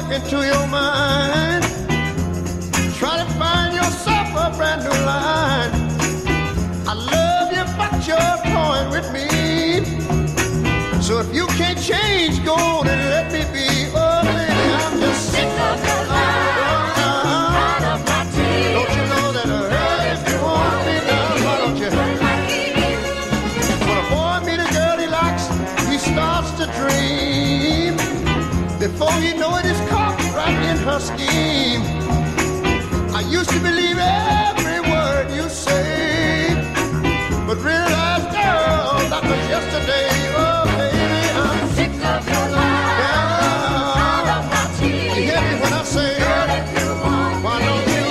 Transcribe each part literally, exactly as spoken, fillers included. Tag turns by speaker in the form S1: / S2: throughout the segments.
S1: look into your mind. Try to find yourself a brand new line. I love you, but you're toying with me. So if you can't change, go on and let me be. Oh, baby, I'm just sick of your line. Out of my teeth. Don't you know that I heard if you want me down, why don't you? When a boy meets a girl he likes, he starts to dream. Before you know it, he's caught right in her scheme. I used to believe every word you say, but realize, girl, that was yesterday. Oh, baby, I'm sick of your lies. Yeah. Out of my teeth. You hear me when I say, girl, if you want why don't you?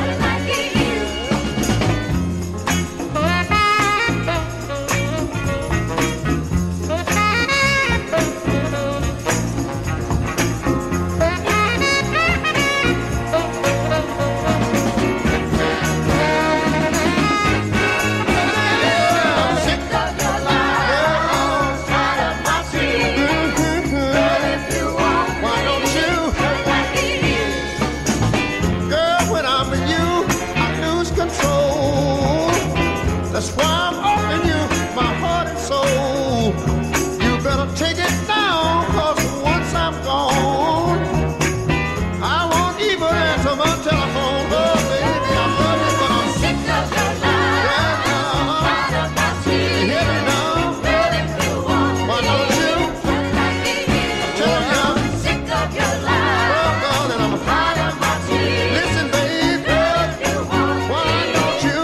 S1: That's why I'm offering you my heart and soul. You better take it down, cause once I'm gone, I won't even answer my telephone. Oh, baby, I love you, but I'm sick of your lies. Yeah, out of my teeth. You hear me now? Girl, if you want me, why don't you? I'm telling you, I'm sick of your lies. Oh, darling, I'm out of my teeth. Listen, baby, girl, if you want me, why don't you?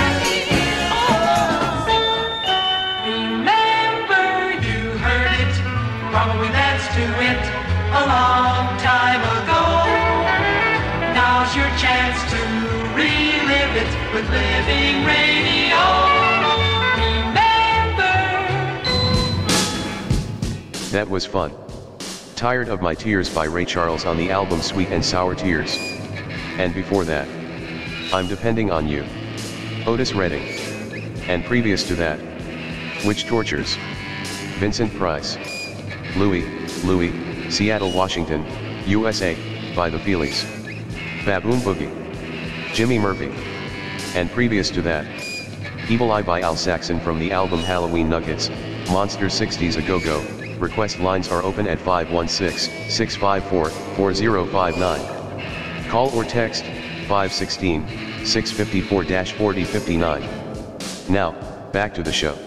S2: Probably danced to it a long time ago. Now's your chance to relive it with Living Radio. Remember.
S3: That was fun. Tired of My Tears by Ray Charles on the album Sweet and Sour Tears. And before that, I'm Depending on You, Otis Redding. And previous to that, Witch Tortures, Vincent Price. Louie, Louie, Seattle, Washington, U S A, by the Feelies. Baboon Boogie. Jimmy Murphy. And previous to that, Evil Eye by Al Saxon from the album Halloween Nuggets, Monster sixties A Go-Go. Request lines are open at five one six, six five four, four zero five nine. Call or text, five one six, six five four, four zero five nine. Now, back to the show.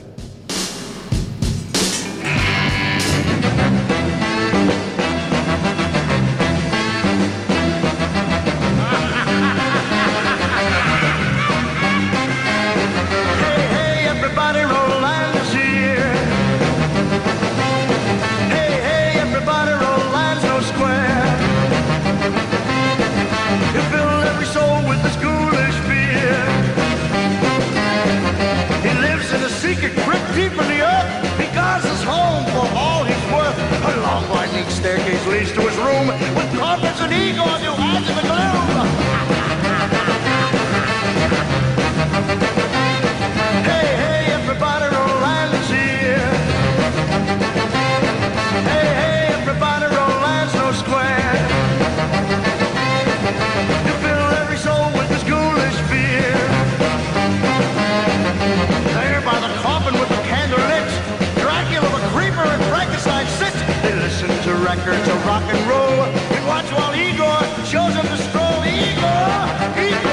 S1: Staircase leads to his room with carpets and eagle on your eyes in the gloom. Hey, hey, everybody, Roland's here. Hey, hey, everybody, Roland's no square. You fill every soul with this ghoulish fear. There by the coffin with the candle lit, Dracula, the creeper, and Frankenstein sit. They listen to records of rock and roll. We watch while Igor shows them the stroll. Igor, Igor.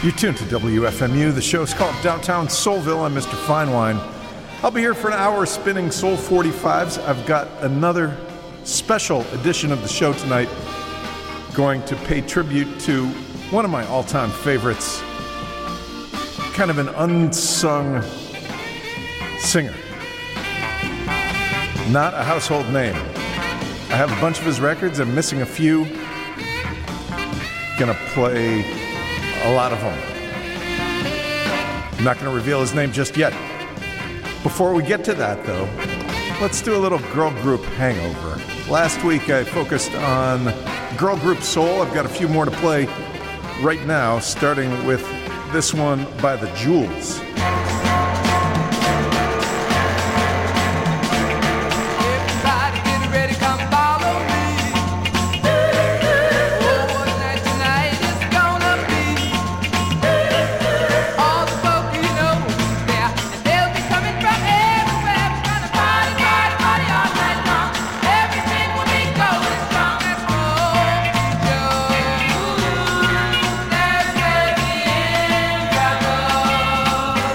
S4: You're tuned to W F M U. The show's called Downtown Soulville. I'm Mister Finewine. I'll be here for an hour spinning Soul forty-fives. I've got another special edition of the show tonight, going to pay tribute to one of my all-time favorites, kind of an unsung singer. Not a household name. I have a bunch of his records. I'm missing a few. Gonna play a lot of them. I'm not gonna reveal his name just yet. Before we get to that, though, let's do a little girl group hangover. Last week I focused on girl group soul. I've got a few more to play right now, starting with this one by the Jewels.
S5: Trouble.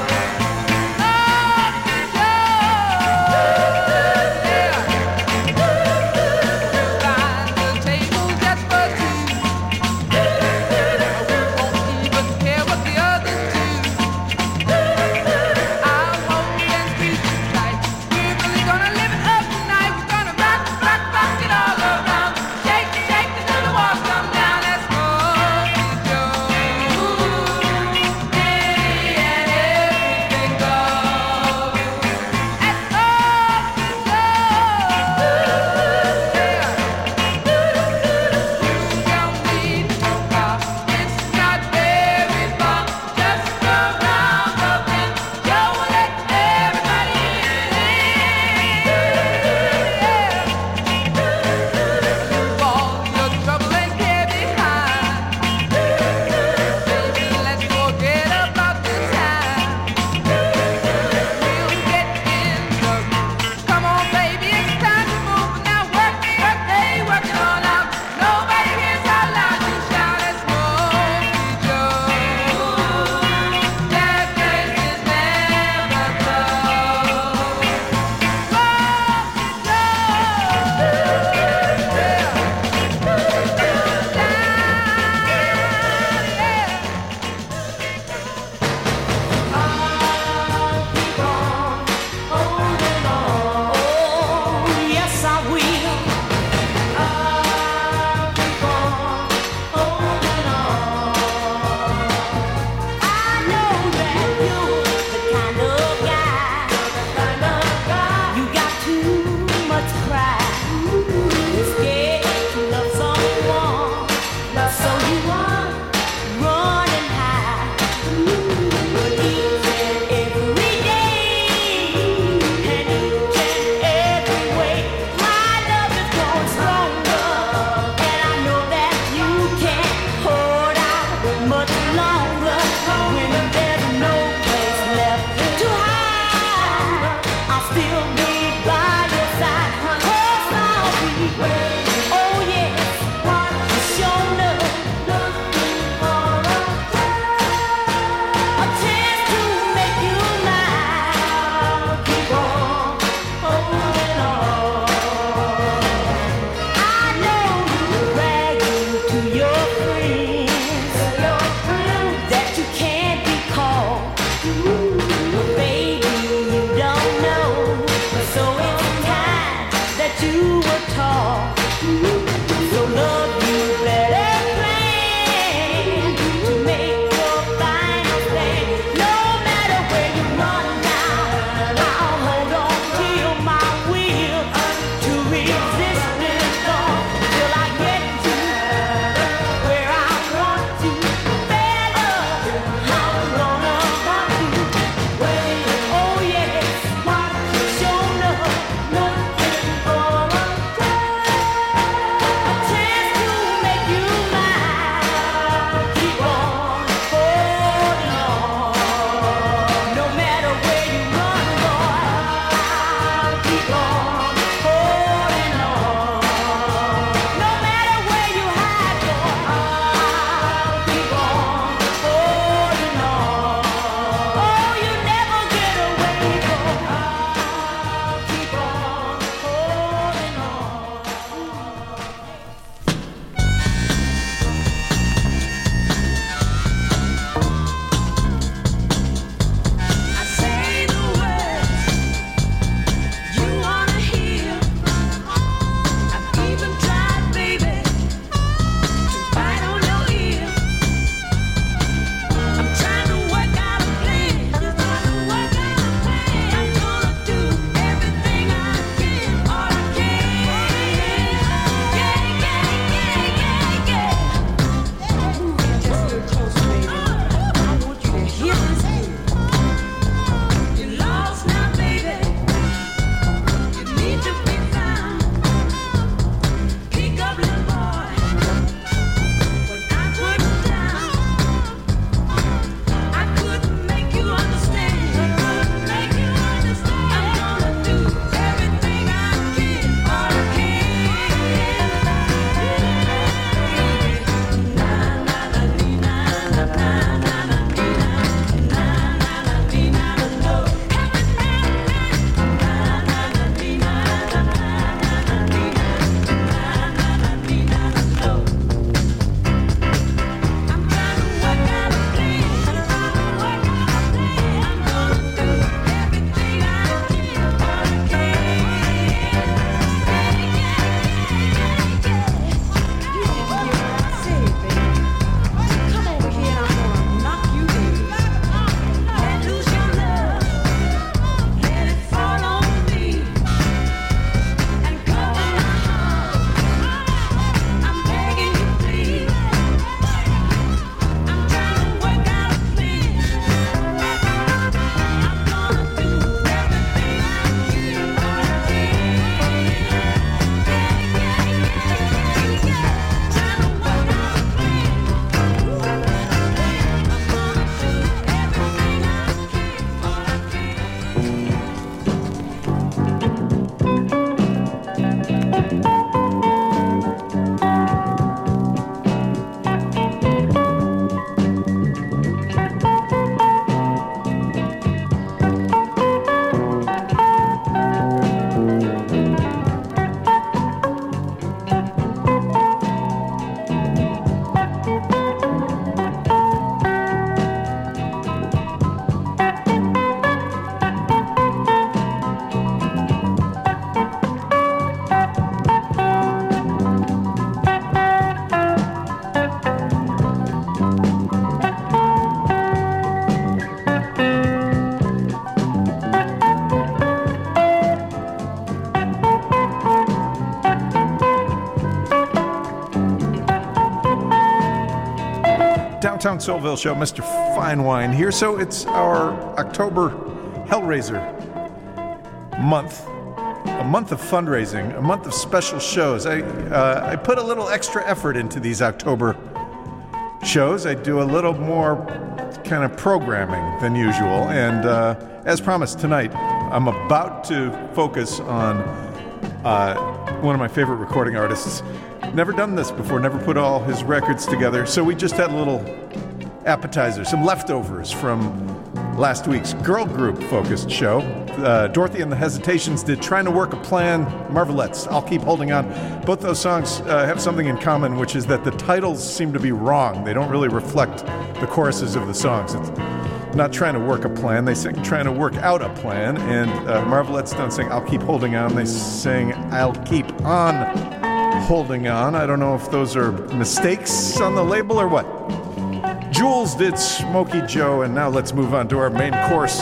S4: Downtown Soulville show, Mister Fine Wine here. So it's our October Hellraiser month, a month of fundraising, a month of special shows. I uh, I put a little extra effort into these October shows. I do a little more kind of programming than usual, and uh, as promised tonight, I'm about to focus on uh, one of my favorite recording artists. Never done this before, never put all his records together, so we just had a little appetizer, some leftovers from last week's girl group focused show. Uh, Dorothy and the Hesitations did Trying to Work a Plan, Marvelettes, I'll Keep Holding On. Both those songs uh, have something in common, which is that the titles seem to be wrong. They don't really reflect the choruses of the songs. It's not trying to work a plan, they sing trying to work out a plan, and uh, Marvelettes don't sing I'll keep holding on, they sing I'll keep on holding on. I don't know if those are mistakes on the label or what. Jules did Smokey Joe, and now let's move on to our main course.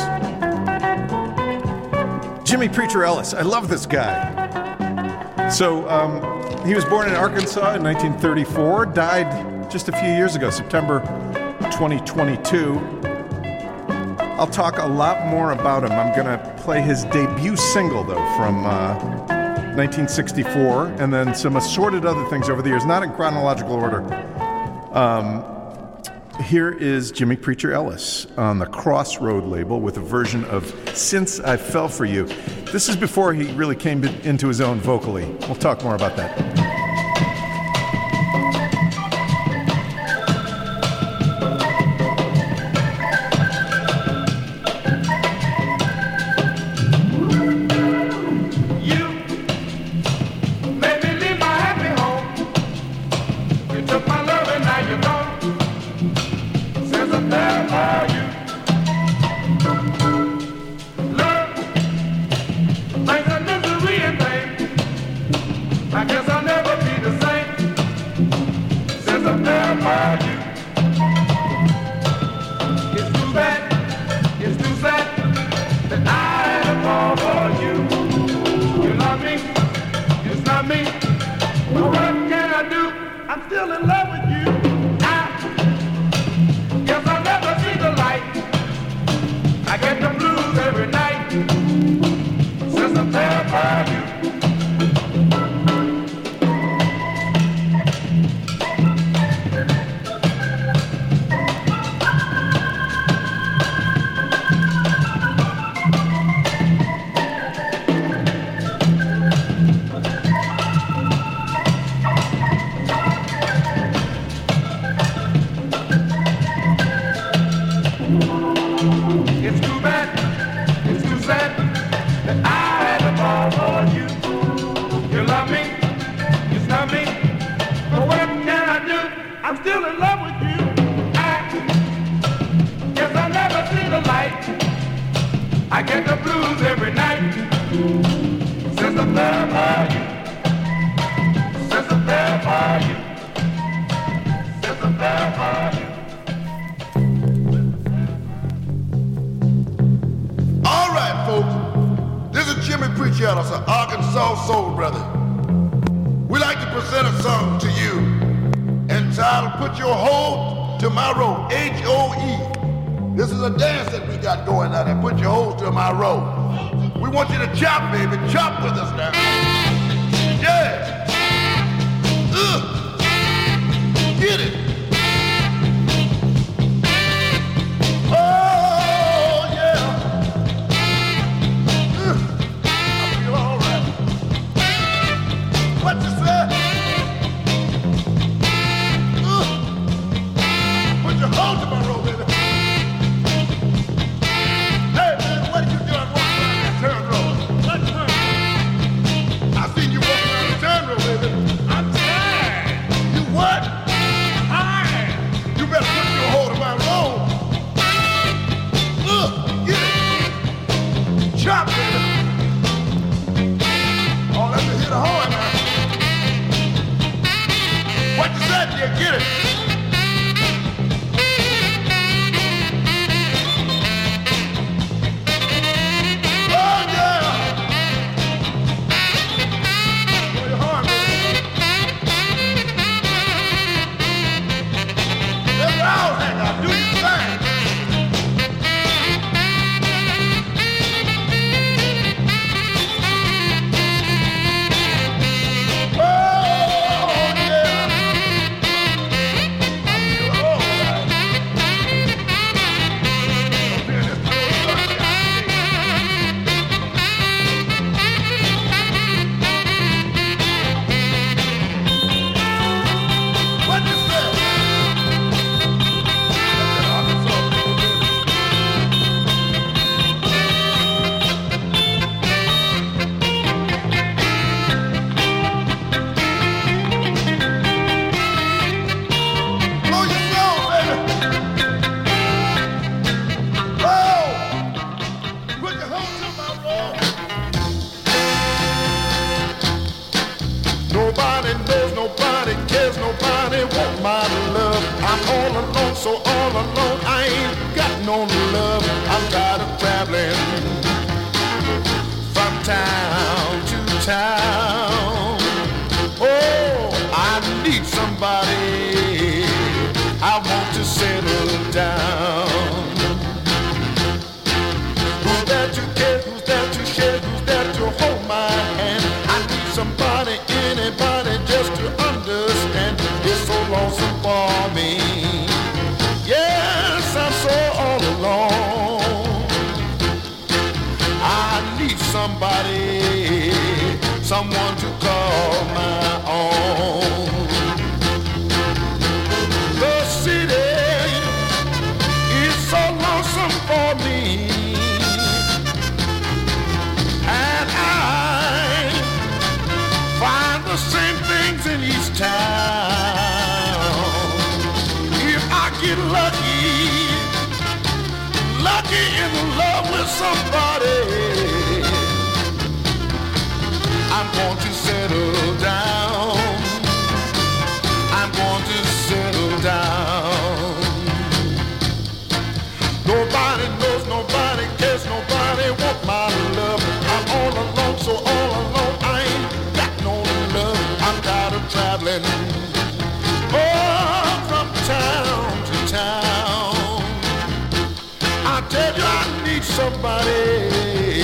S4: Jimmy Preacher Ellis. I love this guy. So um, he was born in Arkansas in nineteen thirty-four, died just a few years ago, September twenty twenty-two. I'll talk a lot more about him. I'm going to play his debut single, though, from uh, nineteen sixty-four, and then some assorted other things over the years, not in chronological order. Um, here is Jimmy Preacher Ellis on the Crossroad label with a version of Since I Fell For You. This is before he really came into his own vocally. We'll talk more about that.
S1: All hang Nobody knows, nobody cares, nobody wants my love. I'm all alone, so all alone, I ain't got no love. I'm tired of traveling from town to town. Oh, I need somebody, I want to settle down. Who's there to care, who's there to share, who's there to hold my hand? I need somebody, anybody just to understand. It's so lonesome for me. Yes, I'm so all alone. I need somebody, someone to call my own. The city is so lonesome for me, and I find the same things in each town. If I get lucky, lucky in love with somebody, I'm going to settle down. I'm going to settle down. Nobody knows, nobody cares, nobody wants my love. I'm all alone, so all alone, I ain't got no love. I'm tired of traveling, oh, from town to town. I tell you, I need somebody,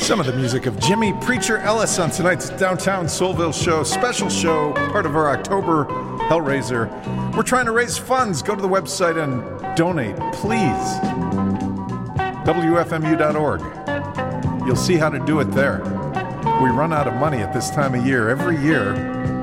S4: Some of the music of Jimmy Preacher Ellis on tonight's Downtown Soulville show, special show, part of our October Hellraiser. We're trying to raise funds. Go to the website and donate, please. W F M U dot org. You'll see how to do it there. We run out of money at this time of year every year.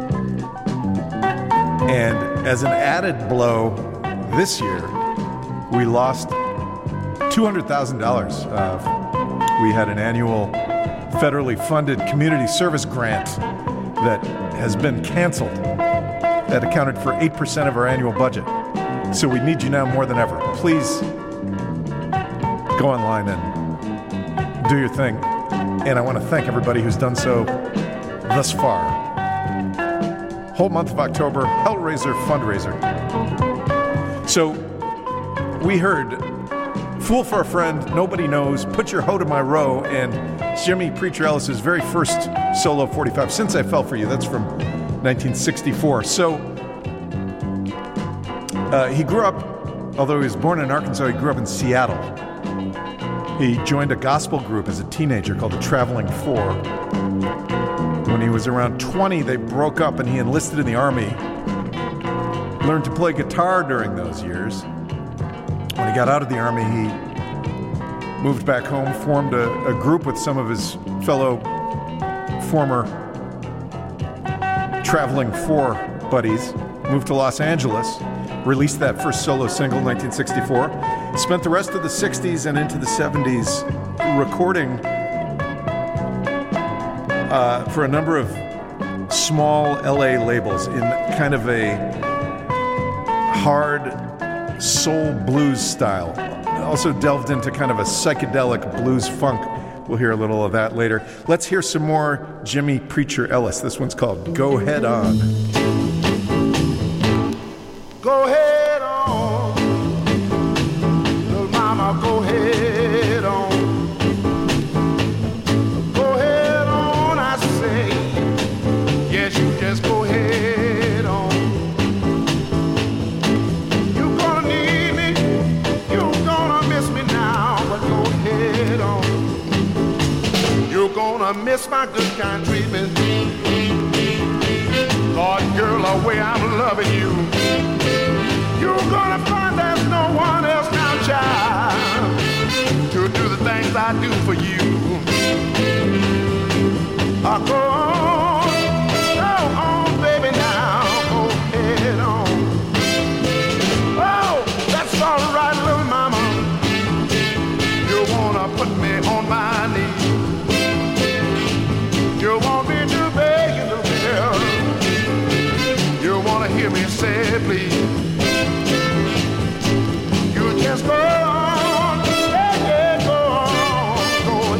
S4: And as an added blow, this year, we lost two hundred thousand dollars. Uh, we had an annual federally funded community service grant that has been canceled. That accounted for eight percent of our annual budget. So we need you now more than ever. Please go online and do your thing. And I want to thank everybody who's done so thus far. Whole month of October, Hellraiser fundraiser. So we heard Fool for a Friend, Nobody Knows, Put Your Hoe to My Row, and Jimmy Preacher Ellis' very first solo forty-five, Since I Fell for You. That's from nineteen sixty-four. So uh, he grew up, although he was born in Arkansas, he grew up in Seattle. He joined a gospel group as a teenager called the Traveling Four. When he was around twenty, they broke up and he enlisted in the Army. Learned to play guitar during those years. When he got out of the Army, he moved back home, formed a, a group with some of his fellow former Traveling Four buddies, moved to Los Angeles, released that first solo single, nineteen sixty-four, spent the rest of the sixties and into the seventies recording uh, for a number of small L A labels in kind of a hard soul blues style. Also delved into kind of a psychedelic blues funk. We'll hear a little of that later. Let's hear some more Jimmy Preacher Ellis. This one's called Go Head On.
S1: Go head on, little mama, go head on. Go head on, I say. Yes, you just go head on. You're gonna need me, you're gonna miss me now, but go head on. You're gonna miss my good kind treatment. Lord, girl, the way I'm loving you. You're gonna find there's no one else now, child, to do the things I do for you. I go on, go on, baby, now, go head on. Oh, that's all right, little mama. You wanna put me on my knees. You want me to beg you, little girl. You wanna hear me say, please. Just go on, yeah, yeah, go on, go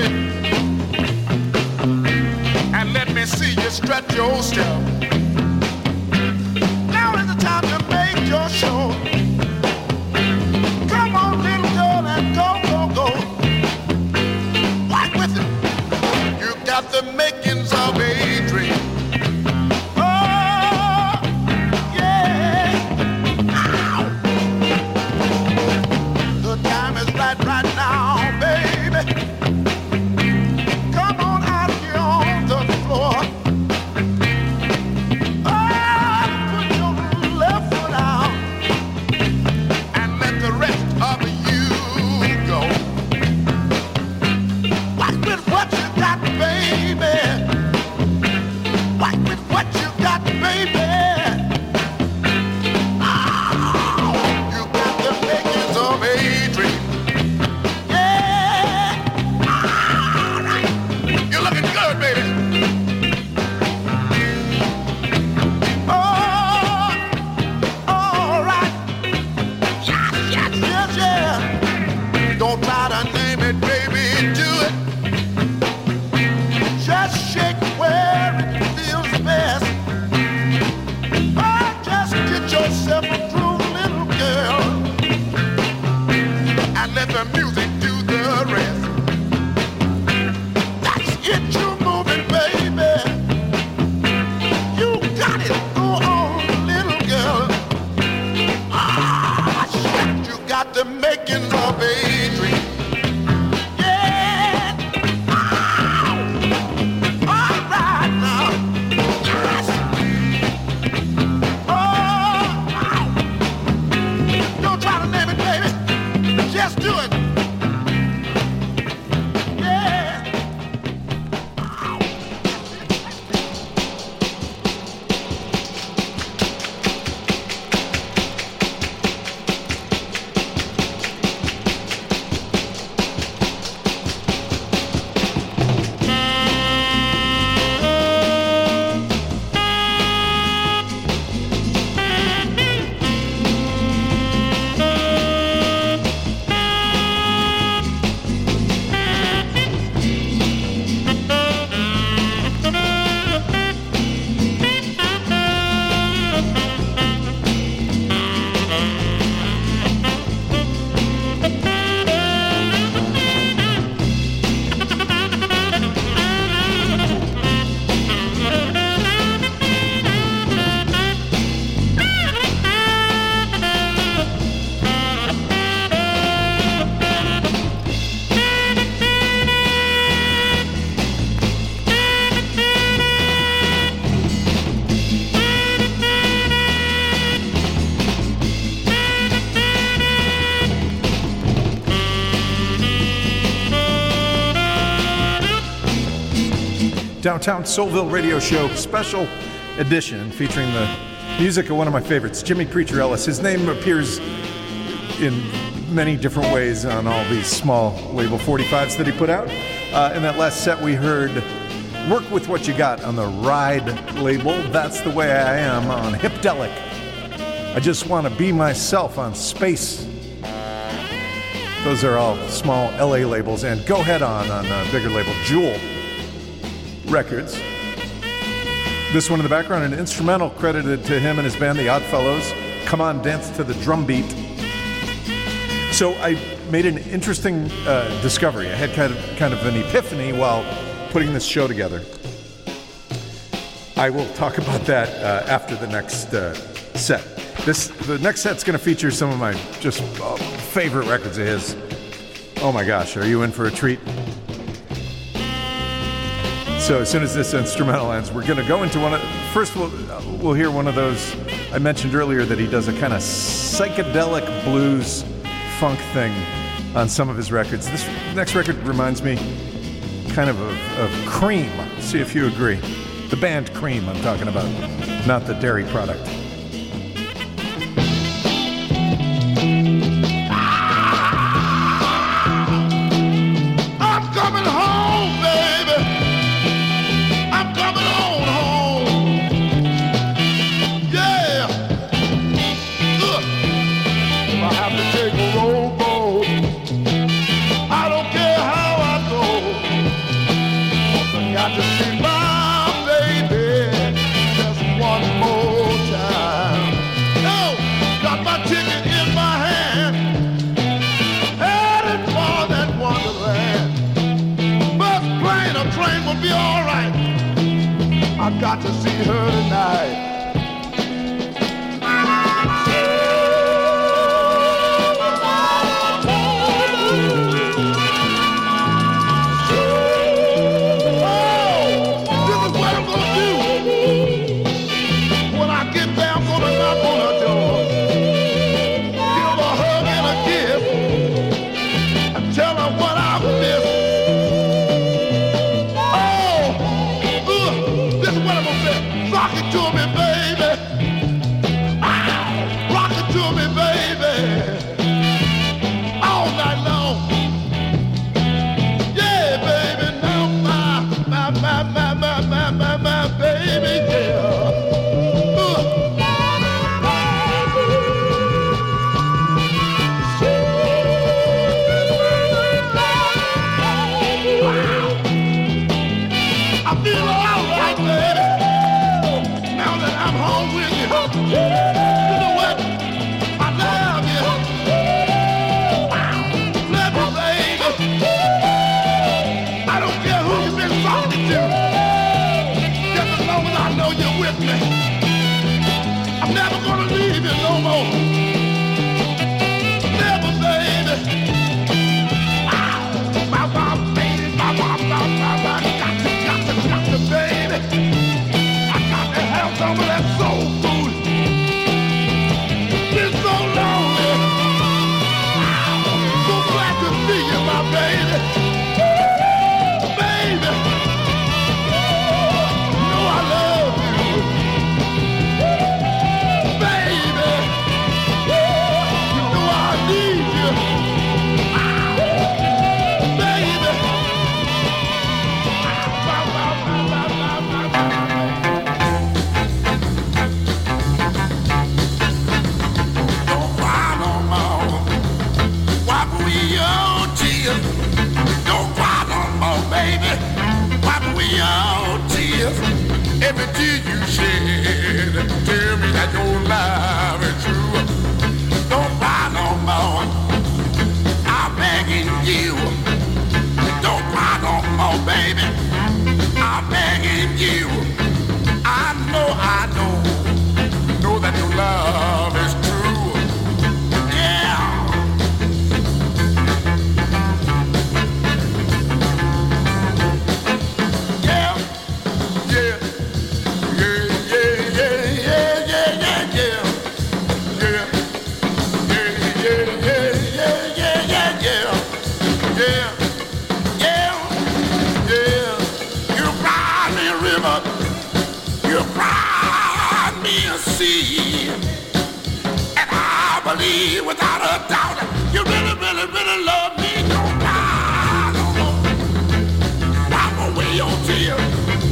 S1: baby. And let me see you stretch your step. Now is the time to make your show. Come on, little girl, and go, go, go. Walk with it. You got the makings of a dream. Oh, yeah. Ow. The time is right, right now, baby. Come on out here on the floor. Oh, put your left foot out and let the rest of you go. Walk with what you got, baby. Walk with what you got, baby. Oh, you got the makings of a dream. Yeah. All right. You're looking good, baby. Oh, all right. Yes, yes, yes, yeah. Don't try to name it, baby. Do it. Just shake where it feels best. Oh, just get yourself a groove, little girl, and let the music do the rest. That's it, you moving, baby. You got it. Go on, little girl. Ah, shit, you got the makings of a dream. Yeah. Ow. All right now. Yes. Oh, ow. Don't try to name it, baby. Just do it. Yeah. Ow.
S4: Downtown Soulville Radio Show special edition featuring the music of one of my favorites, Jimmy Preacher Ellis. His name appears in many different ways on all these small label forty-fives that he put out. Uh, in that last set, we heard Work With What You Got on the Ride label. That's the Way I Am on Hipdelic. I Just Want to Be Myself on Space. Those are all small L A labels. And Go Head On on a bigger label, Jewel Records. This one in the background, an instrumental credited to him and his band, the Oddfellows. Come On, Dance to the Drum Beat. So I made an interesting uh, discovery. I had kind of, kind of an epiphany while putting this show together. I will talk about that uh, after the next uh, set. This the next set's going to feature some of my just uh, favorite records of his. Oh my gosh, are you in for a treat? So as soon as this instrumental ends, we're going to go into one of... First, we'll, we'll hear one of those... I mentioned earlier that he does a kind of psychedelic blues funk thing on some of his records. This next record reminds me kind of of, of Cream. See if you agree. The band Cream I'm talking about, not the dairy product.
S1: I'm coming home, baby. I'm coming on home. Yeah. Look, if I have to take a rowboat, I don't care how I go. train will be all right. I got to see her tonight.
S5: Every tear you shed, tell me that your love is true. Don't cry no more, I'm begging you. Don't cry no more, baby, I'm begging you. I know, I know, know that your love is true. Yeah. See, and I believe without a doubt you really, really, really love me. Don't cry no more, wipe away your tears.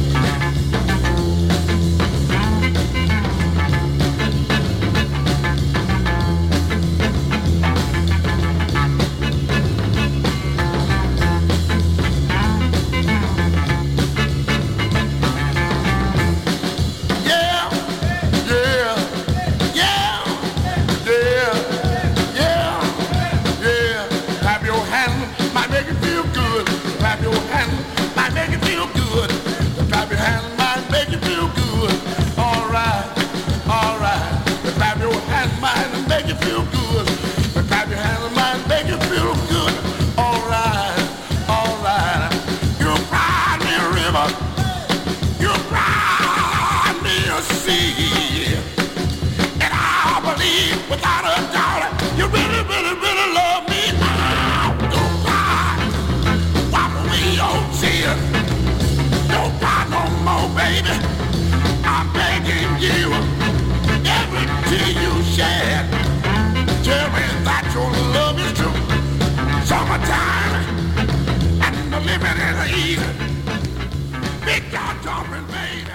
S5: Without a doubt, you really, really, really love me. Don't cry, wipe away your tears. Don't cry no more, baby. I'm begging you. Every tear you shed, tell me that your love is true. Summertime and the living is easy. Big dog jumping, baby.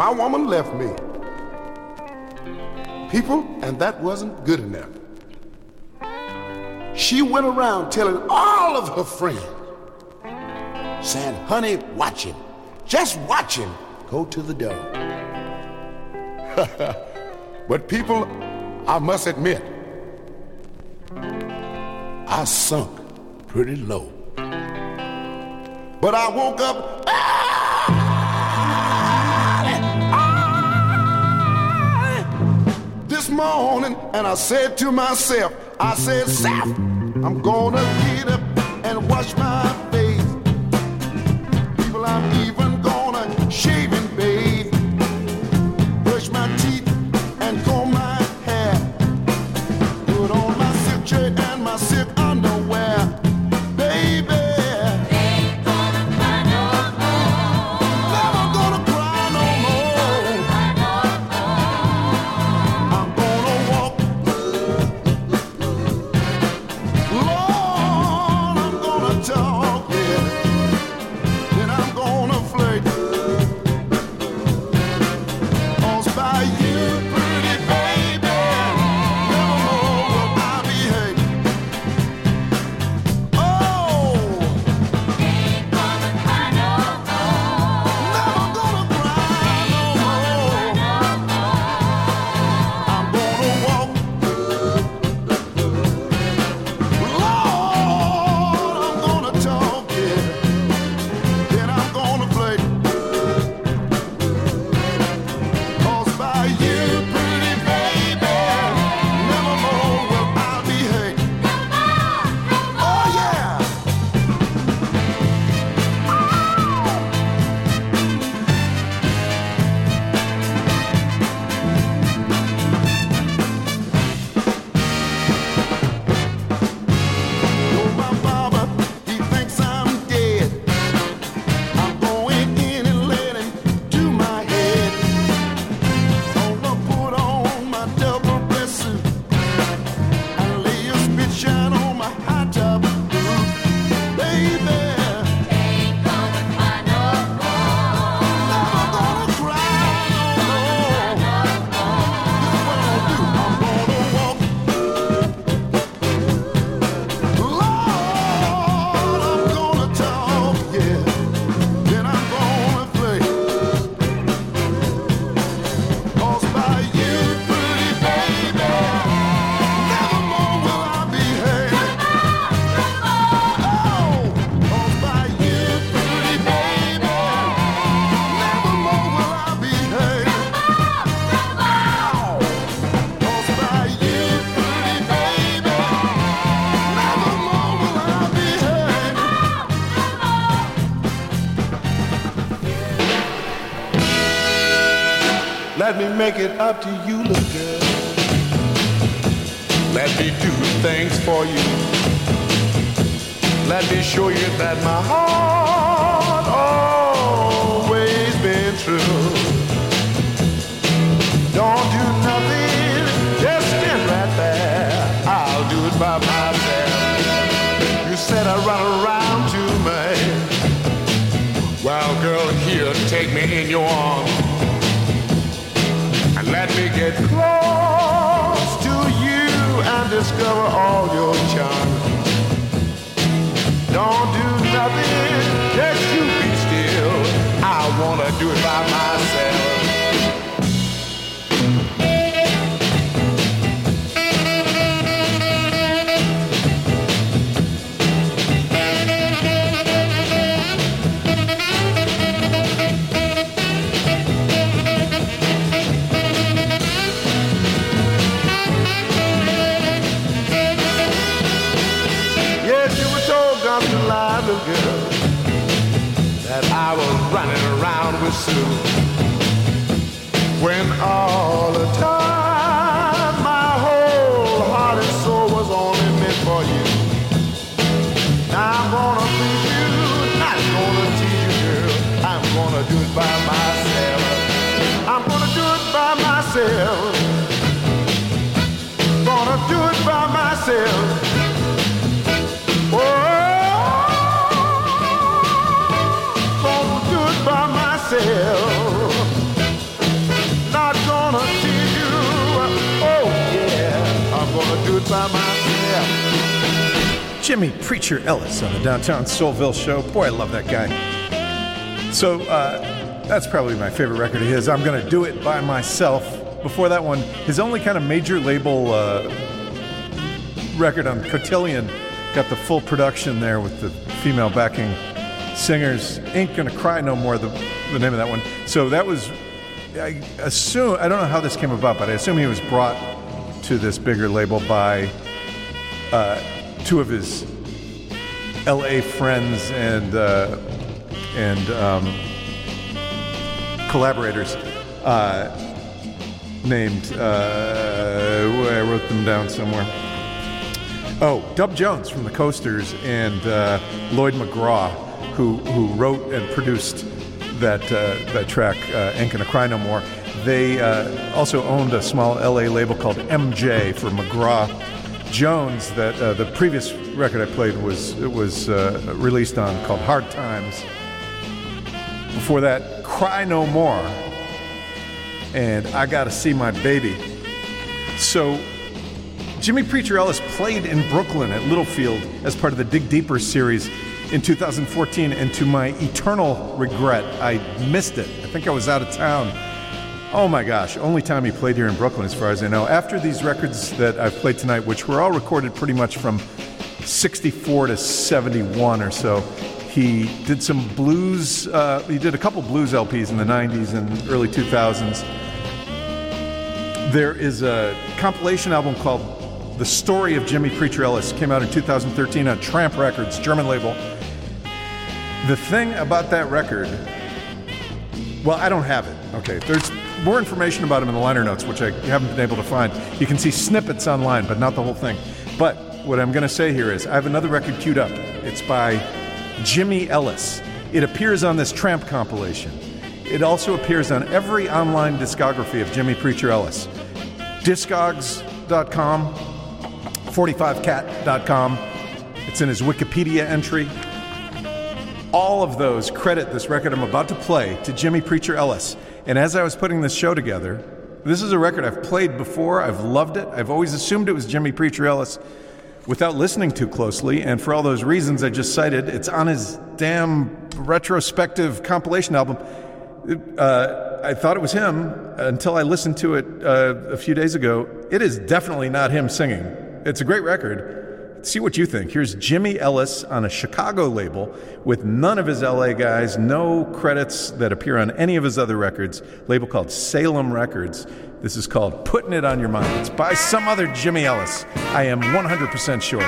S5: my woman left me. People, and that wasn't good enough. She went around telling all of her friends, saying, honey, watch him. Just watch him go to the door. But people, I must admit, I sunk pretty low. But I woke up early, early this morning, and I said to myself, I said, Seth, I'm gonna get up and wash my face. People, I'm even gonna shave and bathe, brush my teeth and comb my hair, put on my silk shirt and my silk underwear. Baby, ain't gonna cry no more. Never gonna cry no more. I'm gonna walk. Lord, I'm gonna talk, yeah. Then I'm gonna flirt. Cause by you, pretty baby, never more will I be hurt. Oh, ain't gonna cry no more. Never gonna cry no more. I'm gonna walk. Lord, I'm gonna talk, yeah. Then I'm gonna flirt. Cause by you, pretty baby, never more will I be hurt. Oh yeah. Oh, my father, he thinks I'm dead. I'm going in and let him do my head. Gonna put on my double breast suit and lay a spit shine on my high top boot. Baby, ain't gonna cry no more. Never gonna cry no more. This what I'm gonna do. I'm gonna walk. Lord, I'm gonna talk, yeah. Then I'm gonna play. Cause by you, pretty baby, never more will I be hurt. Oh, cause by you, pretty baby, never more will I be hurt. Cause by you, pretty baby, never more will I be hurt. Let me make it up to you, little girl. Let me do things for you. Let me show you that my heart always been true. Don't do nothing, just stand right there. I'll do it by myself. You said I run around too much. Well, girl, here, take me in your arms. And let me get close to you and discover all your charms. Don't do nothing, just you be still. I wanna do it by myself. Yes, you were told, not to lie, little girl, that I was running around with Sue. When all the time my whole heart and soul was only meant for you. Now I'm gonna please you, not gonna tease you, girl. I'm gonna do it by myself. I'm gonna do it by myself. Gonna do it by myself. Oh, gonna do it by myself.
S1: by myself.
S4: Jimmy Preacher Ellis on the Downtown Soulville Show. Boy, I love that guy. So uh, that's probably my favorite record of his. I'm Gonna Do It By Myself. Before that one, his only kind of major label uh, record on Cotillion, got the full production there with the female backing singers. Ain't Gonna Cry No More, the, the name of that one. So that was, I assume, I don't know how this came about, but I assume he was brought to this bigger label by uh, two of his L A friends and uh, and um, collaborators uh, named, uh, I wrote them down somewhere. Oh, Dub Jones from the Coasters and uh, Lloyd McGraw, who who wrote and produced that uh, that track, uh, Ain't Gonna Cry No More. They uh, also owned a small L A label called M J for McGraw Jones. That uh, the previous record I played was it was uh, released on, called Hard Times. Before that, Cry No More and I Gotta See My Baby. So Jimmy Preacher Ellis played in Brooklyn at Littlefield as part of the Dig Deeper series in two thousand fourteen, and to my eternal regret, I missed it. I think I was out of town. Oh my gosh, only time he played here in Brooklyn as far as I know. After these records that I've played tonight, which were all recorded pretty much from sixty-four to seventy-one or so, he did some blues, uh, he did a couple blues L Ps in the nineties and early two thousands. There is a compilation album called The Story of Jimmy Preacher Ellis, came out in two thousand thirteen on Tramp Records, German label. The thing about that record, well, I don't have it. Okay, there's more information about him in the liner notes, which I haven't been able to find. You can see snippets online, but not the whole thing. But what I'm going to say here is I have another record queued up. It's by Jimmy Ellis. It appears on this Tramp compilation. It also appears on every online discography of Jimmy Preacher Ellis. Discogs dot com, forty-five cat dot com. It's in his Wikipedia entry. All of those credit this record I'm about to play to Jimmy Preacher Ellis. And as I was putting this show together, this is a record I've played before. I've loved it. I've always assumed it was Jimmy Preacher Ellis without listening too closely. And for all those reasons I just cited, it's on his damn retrospective compilation album. Uh, I thought it was him until I listened to it uh, a few days ago. It is definitely not him singing. It's a great record. See what you think. Here's Jimmy Ellis on a Chicago label with none of his L A guys, no credits that appear on any of his other records, label called Salem Records. This is called Putting It On Your Mind. It's by some other Jimmy Ellis. I am one hundred percent sure.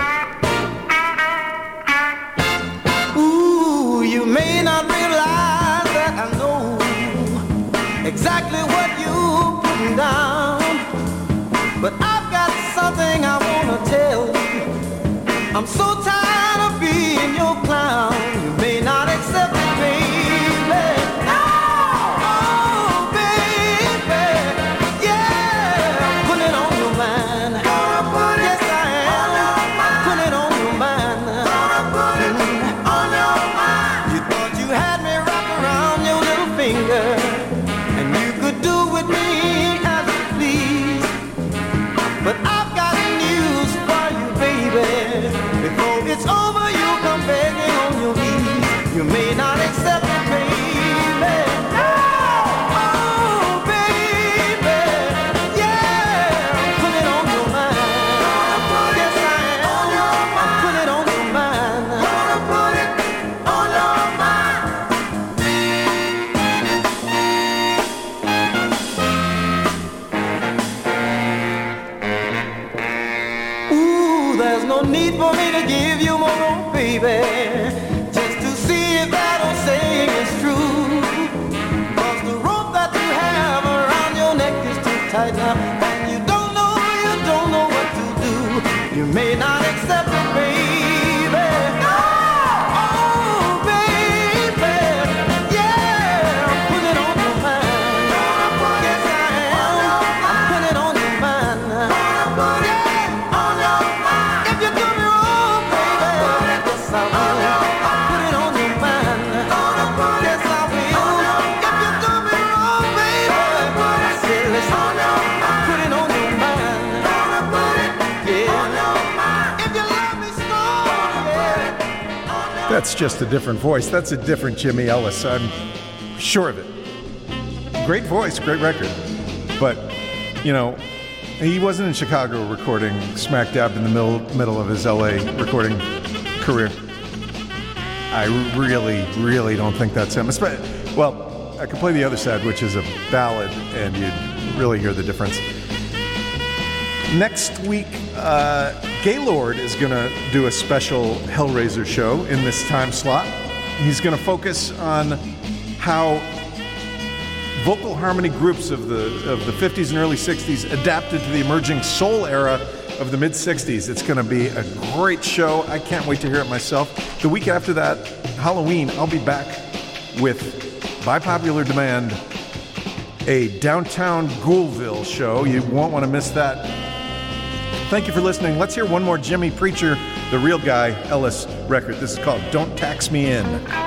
S1: Ooh, you may not realize that I know exactly what you're putting down, but I've got something I want to tell you. I'm so tired of being your clown. You may not accept it, baby. Oh, baby. Yeah, put it on your mind. Yes, I am. Put it on your mind. You thought you had me wrapped around your little finger, and you could do with me as you please. But I've got news for you, baby. Before it's over, you come begging on your knees. You may not accept it, baby. Oh, baby. Yeah, put it on your mind. Yes, I am. I put it on your mind. Put it on your mind. Ooh, there's no need for me to give you more rope, baby, just to see if that old saying is true. 'Cause the rope that you have around your neck is too tight now, and you don't know, you don't know what to do. You may not accept it, baby. Oh, baby, yeah, put it on your mind. Yes, I am. I put it on your mind. Yeah, on your mind. If you do me wrong, baby, yes, I will. I put it on your mind. Yes, I will. If you do me wrong, baby, I said, listen, I put it
S4: That's just a different voice. That's a different Jimmy Ellis. I'm sure of it. Great voice, great record. But, you know, he wasn't in Chicago recording smack dab in the middle, middle of his L A recording career. I really, really don't think that's him. Well, I could play the other side, which is a ballad, and you'd really hear the difference. Next week, uh, Gaylord is going to do a special Hellraiser show in this time slot. He's going to focus on how vocal harmony groups of the of the fifties and early sixties adapted to the emerging soul era of the mid-sixties. It's going to be a great show. I can't wait to hear it myself. The week after that, Halloween, I'll be back with, by popular demand, a Downtown Ghoulville show. You won't want to miss that. Thank you for listening. Let's hear one more Jimmy Preacher, the Real Guy Ellis record. This is called Don't Tax Me In.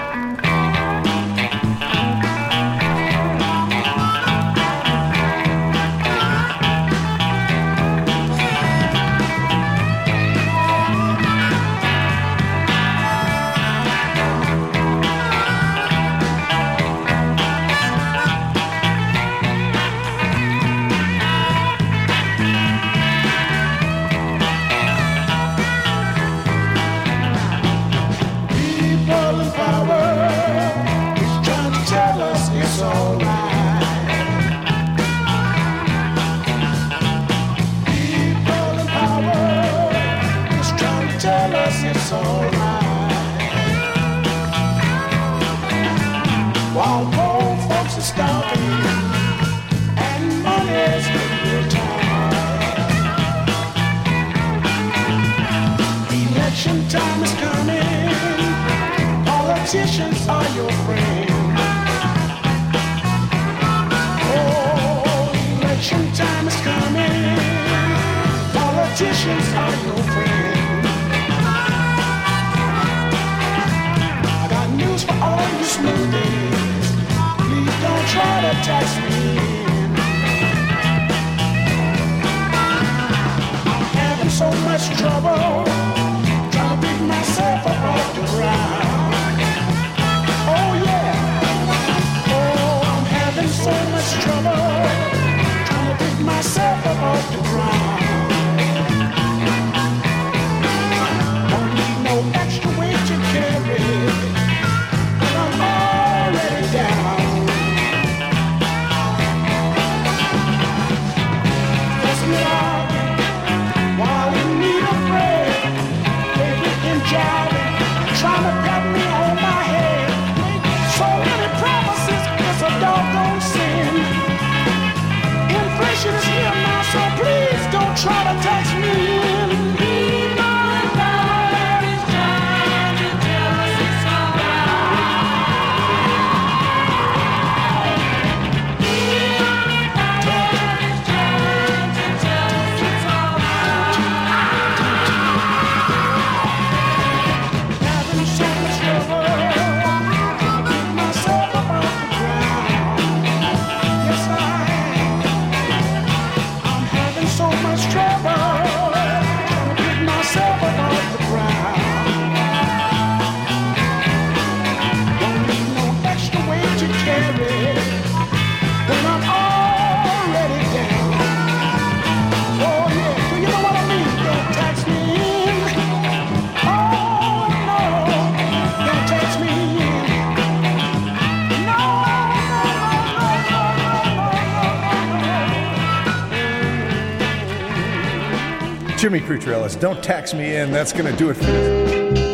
S4: Jimmy Preacher Ellis, Don't Tax Me In. That's going to do it for this.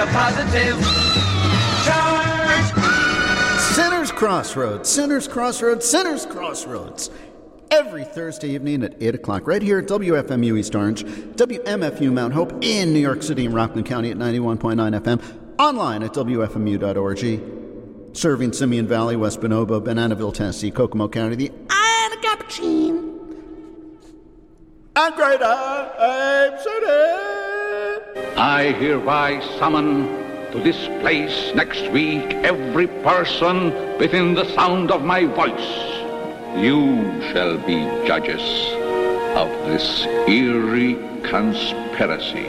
S2: a positive charge.
S6: Sinners Crossroads, Sinners Crossroads, Sinners Crossroads. Every Thursday evening at eight o'clock, right here at W F M U East Orange, W M F U Mount Hope in New York City and Rockland County at ninety-one point nine F M, online at W F M U dot org, serving Simeon Valley, West Bonobo, Bananaville, Tennessee, Kokomo County, the Isle of Capuchin, and Greater Ape City.
S7: I hereby summon to this place next week every person within the sound of my voice. You shall be judges of this eerie conspiracy.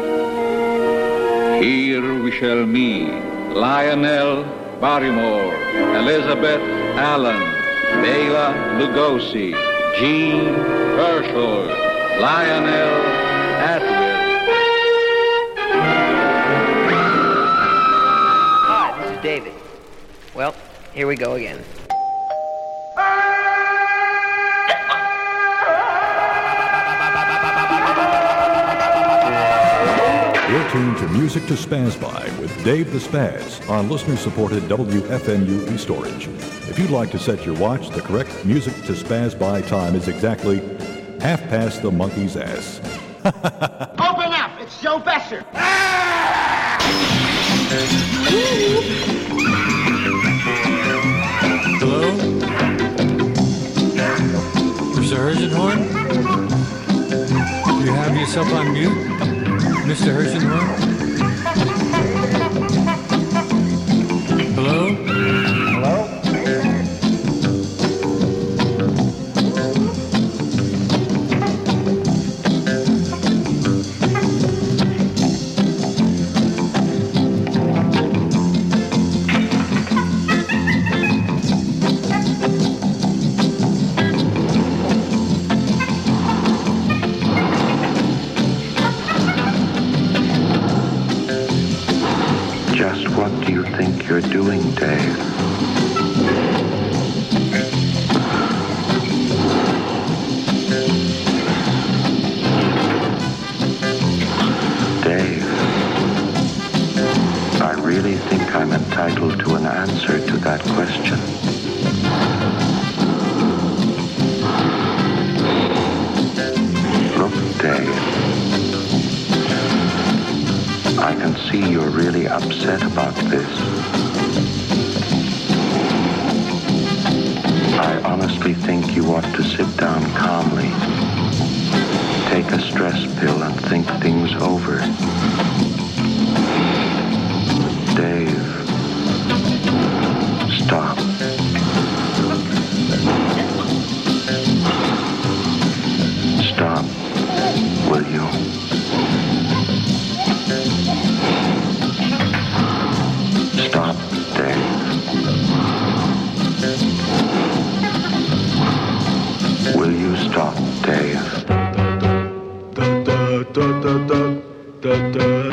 S7: Here we shall meet Lionel Barrymore, Elizabeth Allen, Bela Lugosi, Jean Herschel, Lionel Atwood.
S8: Hi, this is David. Well, here we go again.
S9: You're tuned to Music to Spaz By with Dave the Spaz on listener-supported W F M U East Orange. If you'd like to set your watch, the correct Music to Spaz By time is exactly half past the monkey's ass.
S10: Open up! It's Joe Besser!
S11: Hello? Mister Herzenhorn? You have yourself on mute? Mister Herzenhorn? Hello?
S10: Hello?
S12: What do you think you're doing, Dave? Dave, I really think I'm entitled to an answer to that question. Look, Dave. I can see you're really upset about this. I honestly think you ought to sit down calmly, take a stress pill and think things over. Dave, stop. Stop, will you? Stop, Dave. Will you stop, Dave?
S13: Da da da da da da da.